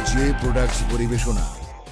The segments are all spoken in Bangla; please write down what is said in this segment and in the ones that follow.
জে প্রোডাক্টস পরিবেশনা।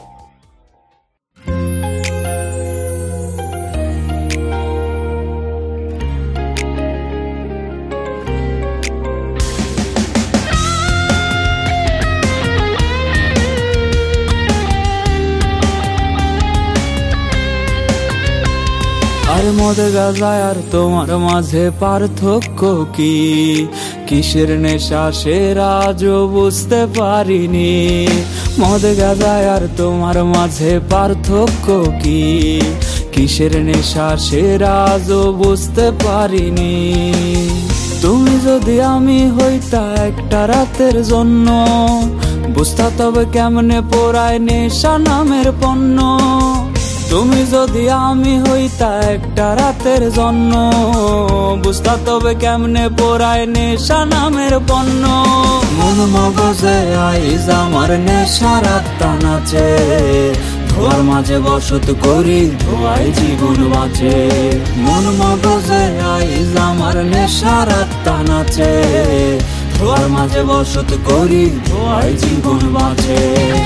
আর মদ গাঁজা আর তোমার মাঝে পার্থক্য কি? কিসের নেশা সেরা আজও বুঝতে পারিনি। মদ গাঁজা আর তোমার মাঝে পার্থক্য কি? কিসের নেশা সেরা আজও বুঝতে পারিনি। তুমি যদি আমি হইতা একটা রাতের জন্য, বুঝতা তবে কেমনে পোড়ায় নেশা নামের পণ্য। তুমি যদি আমি হইতা একটা রাতের জন্য, বুঝতা তবে কেমনে পোড়ায় নেশা নামের পণ্য। মন মগজে আইজ আমার নেশার আত্মা নাচে, ধোয়ার মাঝে বসত করি ধোয়ায় জীবন বাঁচে। মন মগজে আইজ আমার নেশার আত্মা নাচে, ধোয়ার মাঝে বসত করি ধোয়ায় জীবন বাঁচে।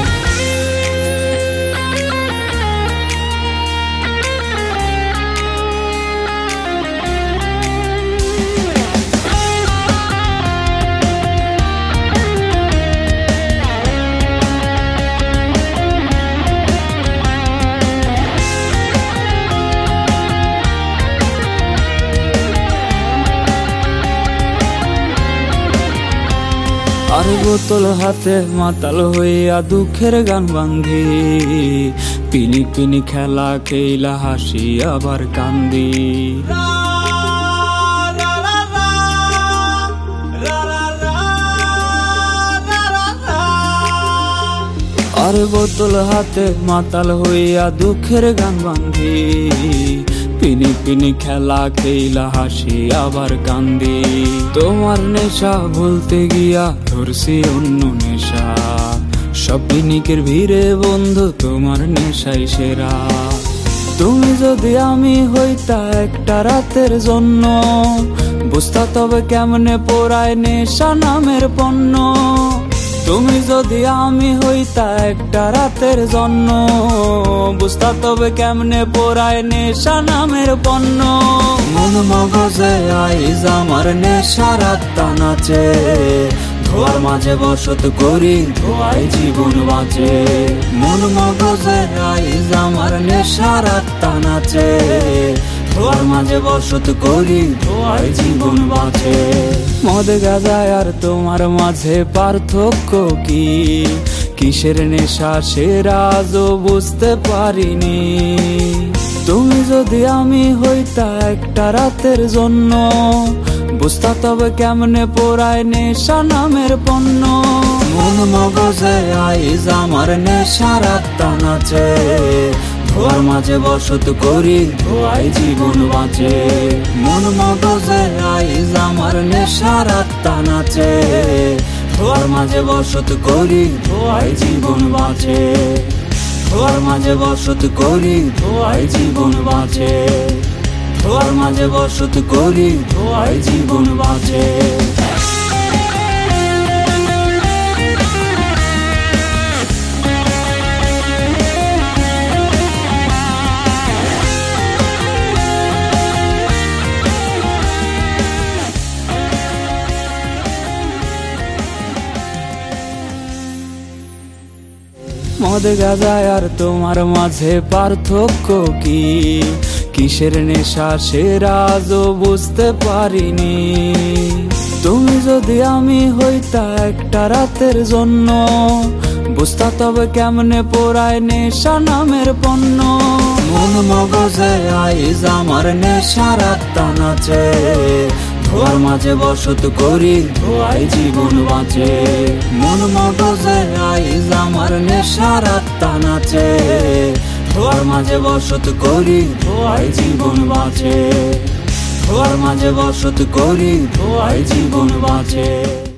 আর বোতল হাতে মাতাল হইয়া দুঃখের গান বান্ধি, পিনি পিনি খেলা খেলা হাসি আবার কান্দি। আর বোতল হাতে মাতাল হইয়া দুঃখের গান বান্ধি, পিনি পিনি খেলা খেলা হাসি আবার কান্দি। তোমার নেশা ভুলতে গিয়া ধরছি অন্য নেশা, সব পিনিকের ভিড়ে বন্ধু তোমার নেশাই সেরা। তুমি যদি আমি হইতা একটা রাতের জন্য, বুঝতা তবে কেমনে পোড়ায় নেশা নামের পণ্য। তুমি যদি আমি হইতা একটা রাতের জন্য, বুঝতা তবে কেমনে পোড়ায় নেশা নামের পণ্য। মন মগজে আইজ আমার নেশার আত্মা নাচে, ধোয়ার মাঝে বসত করি ধোয়ায় জীবন বাঁচে। মন মগজে আইজ আমার নেশার আত্মা নাচে, ধোয়ার মাঝে বসত করি ধোয়ায় জীবন বাঁচে। মদ গাঁজা আর তোমার মাঝে পার্থক্য কি? কিসের নেশা সেরা আজও বুঝতে পারিনি। তুমি যদি আমি হইতা একটা রাতের জন্য, বুঝতা তবে কেমনে পোড়ায় নেশা নামের পণ্য। মন মগজে আইজ আমার নেশার আত্মা নাচে, ধোয়ার মাঝে বসত করি ধোয়ায় জীবন বাঁচে। মন মগজে আইজ আমার নেশার আত্মা নাচে, ধোয়ার মাঝে বসত করি ধোয়ায় জীবন বাঁচে। ধোয়ার মাঝে বসত করি ধোয়ায় জীবন বাঁচে। ধোয়ার মাঝে বসত করি ধোয়ায় জীবন বাঁচে। মদ গাঁজা আর তোমার মাঝে পার্থক্য কি? কিসের নেশা সেরা আজও বুঝতে পারিনি। তুমি যদি আমি হইতা একটা রাতের জন্য, বুঝতা তবে কেমনে পোড়ায় নেশা নামের পণ্য। মন মগজে আইজ আমার নেশার আত্মা নাচে, ধোয়ার মাঝে বসত করি ধোয়ায় জীবন বাঁচে। মন মগজে আইজ আমার নেশার আত্মা নাচে, ধোয়ার মাঝে বসত করি ধোয়ায় জীবন বাঁচে। ধোয়ার মাঝে বসত করি ধোয়ায় জীবন বাঁচে।